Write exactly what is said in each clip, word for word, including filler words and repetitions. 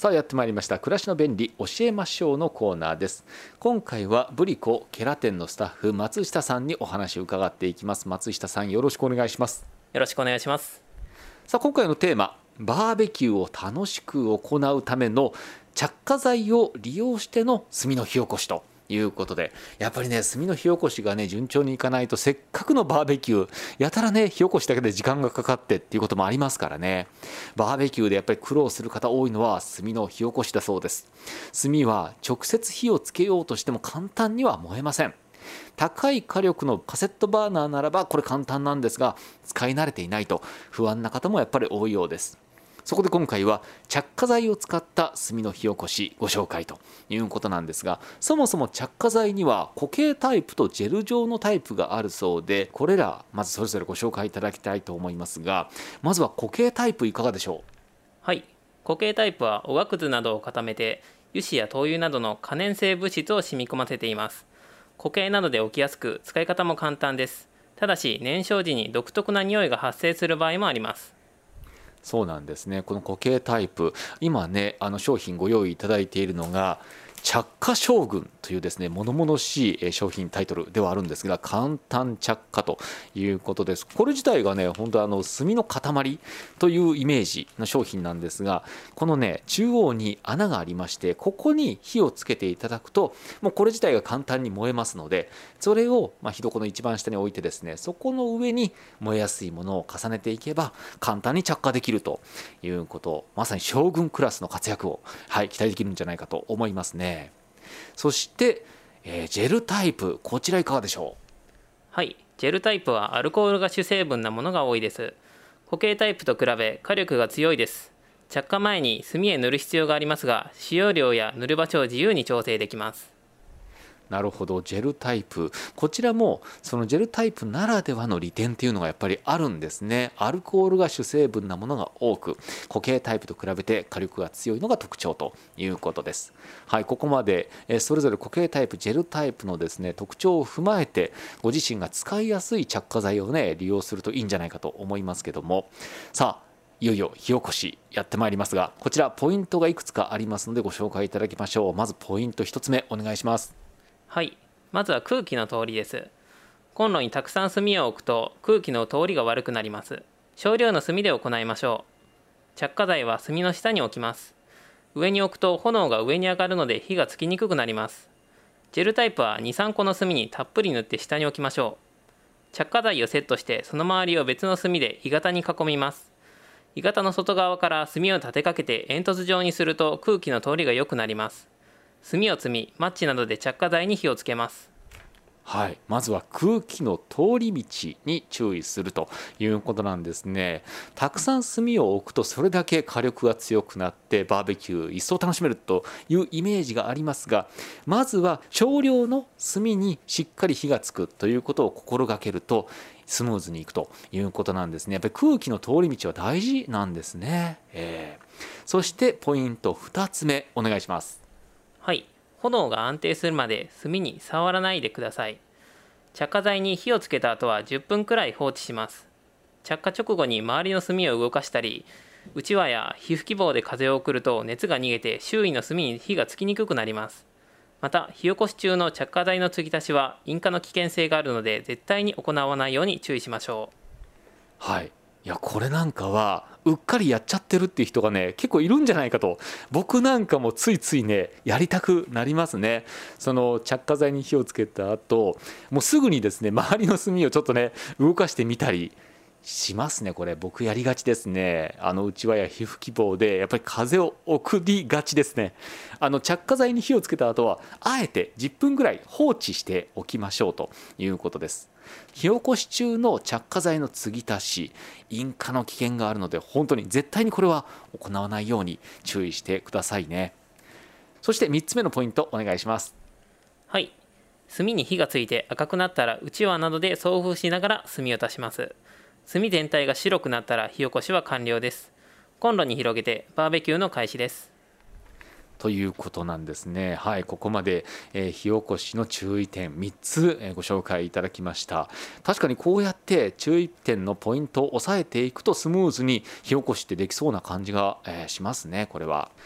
さあやってまいりました。暮らしの便利教えましょうのコーナーです。今回はブリコケラ店のスタッフ松下さんにお話を伺っていきます。松下さん、よろしくお願いします。 よろしくお願いします。 さあ今回のテーマ、バーベキューを楽しく行うための着火剤を利用しての炭の火起こしということで、やっぱりね、炭の火起こしがね順調にいかないと、せっかくのバーベキューやたらね火起こしだけで時間がかかってっていうこともありますからね。バーベキューでやっぱり苦労する方多いのは炭の火起こしだそうです。炭は直接火をつけようとしても簡単には燃えません。高い火力のカセットバーナーならばこれ簡単なんですが、使い慣れていないと不安な方もやっぱり多いようです。そこで今回は着火剤を使った炭の火起こしご紹介ということなんですが、そもそも着火剤には固形タイプとジェル状のタイプがあるそうで、これらまずそれぞれご紹介いただきたいと思いますが、まずは固形タイプいかがでしょう。 はい、固形タイプはおがくずなどを固めて油脂や灯油などの可燃性物質を染み込ませています。固形などで起きやすく、使い方も簡単です。ただし燃焼時に独特な匂いが発生する場合もあります。 そうなんですね。この固形タイプ、今ねあの商品ご用意いただいているのが着火将軍というですね物々しい商品タイトルではあるんですが、簡単着火ということです。これ自体がね本当あの炭の塊というイメージの商品なんですが、このね中央に穴がありまして、ここに火をつけていただくともうこれ自体が簡単に燃えますので、それをまあ火床の一番下に置いてですね、そこの上に燃えやすいものを重ねていけば簡単に着火できるということ、まさに将軍クラスの活躍を、はい、期待できるんじゃないかと思いますね。そして、えー、ジェルタイプ、こちらいかがでしょう。 はい、ジェルタイプはアルコールが主成分なものが多いです。固形タイプと比べ火力が強いです。着火前に炭へ塗る必要がありますが、使用量や塗る場所を自由に調整できます。 なるほど、ジェルタイプ、こちらもそのジェルタイプならではの利点っていうのがやっぱりあるんですね。アルコールが主成分なものが多く、固形タイプと比べて火力が強いのが特徴ということです。はい、ここまでそれぞれ固形タイプ、ジェルタイプのですね特徴を踏まえて、ご自身が使いやすい着火剤をね利用するといいんじゃないかと思いますけども、さあいよいよ火起こしやってまいりますが、こちらポイントがいくつかありますのでご紹介いただきましょう。まずポイントひとつめお願いします。 はい、まずは空気の通りです。コンロにたくさん炭を置くと空気の通りが悪くなります。少量の炭で行いましょう。着火剤は炭の下に置きます。上に置くと炎が上に上がるので火がつきにくくなります。ジェルタイプはに、さんこの炭にたっぷり塗って下に置きましょう。着火剤をセットしてその周りを別の炭で鋳型に囲みます。鋳型の外側から炭を立てかけて煙突状にすると空気の通りが良くなります。炭を積み、マッチなどで着火剤に火をつけます。 はい、まずは空気の通り道に注意するということなんですね。たくさん炭を置くとそれだけ火力が強くなってバーベキュー一層楽しめるというイメージがありますが、まずは少量の炭にしっかり火がつくということを心がけるとスムーズにいくということなんですね。やっぱり空気の通り道は大事なんですね。えー、そしてポイントふたつめお願いします。 はい、炎が安定するまで炭に触らないでください。着火剤に火をつけた後はじゅっぷんくらい放置します。着火直後に周りの炭を動かしたり、うちわや火吹き棒で風を送ると熱が逃げて周囲の炭に火がつきにくくなります。また火起こし中の着火剤の継ぎ足しは引火の危険性があるので絶対に行わないように注意しましょう。 はい、いやこれなんかはうっかりやっちゃってるっていう人がね結構いるんじゃないかと、僕なんかもついついねやりたくなりますね。その着火剤に火をつけた後、もうすぐにですね周りの炭をちょっとね動かしてみたりしますね。これ僕やりがちですね。あのうちわや火吹き棒でやっぱり風を送りがちですね。あの着火剤に火をつけた後はあえてじゅっぷんぐらい放置しておきましょうということです。火起こし中の着火剤の継ぎ足し、引火の危険があるので本当に絶対にこれは行わないように注意してくださいね。そしてみっつめのポイントお願いします。 はい、炭に火がついて赤くなったらうちわなどで送風しながら炭を足します。炭全体が白くなったら火起こしは完了です。コンロに広げてバーベキューの開始です。 ということなんですね。はい、ここまで、えー、火起こしの注意点みっつ、えー、ご紹介いただきました。確かにこうやって注意点のポイントを押さえていくとスムーズに火起こしってできそうな感じが、えー、しますね。これは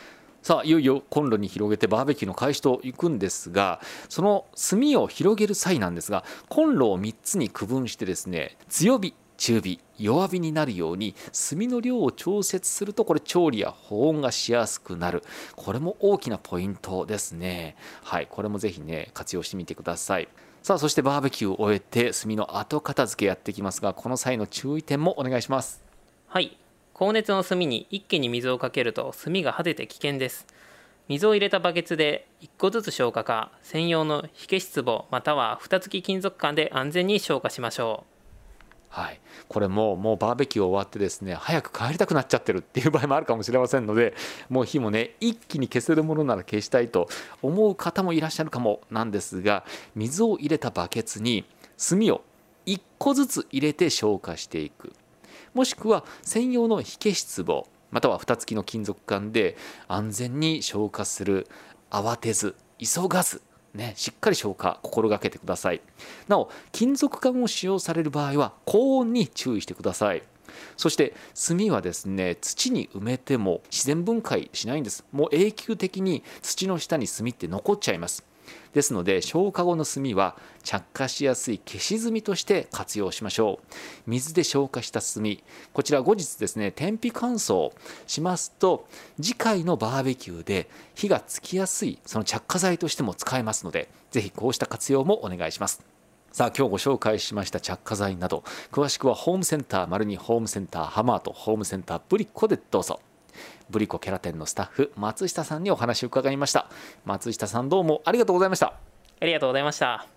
さあいよいよコンロに広げてバーベキューの開始といくんですが、その炭を広げる際なんですが、コンロをみっつに区分してですね、強火、中火、弱火になるように炭の量を調節すると、これ調理や保温がしやすくなる。これも大きなポイントですね。はい、これもぜひね活用してみてください。さあそしてバーベキューを終えて炭の後片付けやっていきますが、この際の注意点もお願いします。 はい、高熱の炭に一気に水をかけると炭がはぜて危険です。水を入れたバケツでいっこずつ消火か、専用の火消し壺または蓋付き金属管で安全に消火しましょう。 はい、これももうバーベキュー終わってですね、早く帰りたくなっちゃってるっていう場合もあるかもしれませんので、もう火もね一気に消せるものなら消したいと思う方もいらっしゃるかもなんですが、水を入れたバケツに炭をいっこずつ入れて消火していく、もしくは専用の火消し壺または蓋付きの金属管で安全に消火する。慌てず急がずね、しっかり消火心がけてください。なお金属管を使用される場合は高温に注意してください。そして炭はですね、土に埋めても自然分解しないんです。もう永久的に土の下に炭って残っちゃいます。ですので消火後の炭は着火しやすい消し炭として活用しましょう。水で消火した炭、こちら後日ですね天日乾燥しますと、次回のバーベキューで火がつきやすいその着火剤としても使えますので、ぜひこうした活用もお願いします。さあ今日ご紹介しました着火剤など、詳しくはホームセンター丸にホームセンターハマーとホームセンターブリコでどうぞ。ブリコキャラ店のスタッフ松下さんにお話を伺いました。松下さんどうもありがとうございました。 ありがとうございました。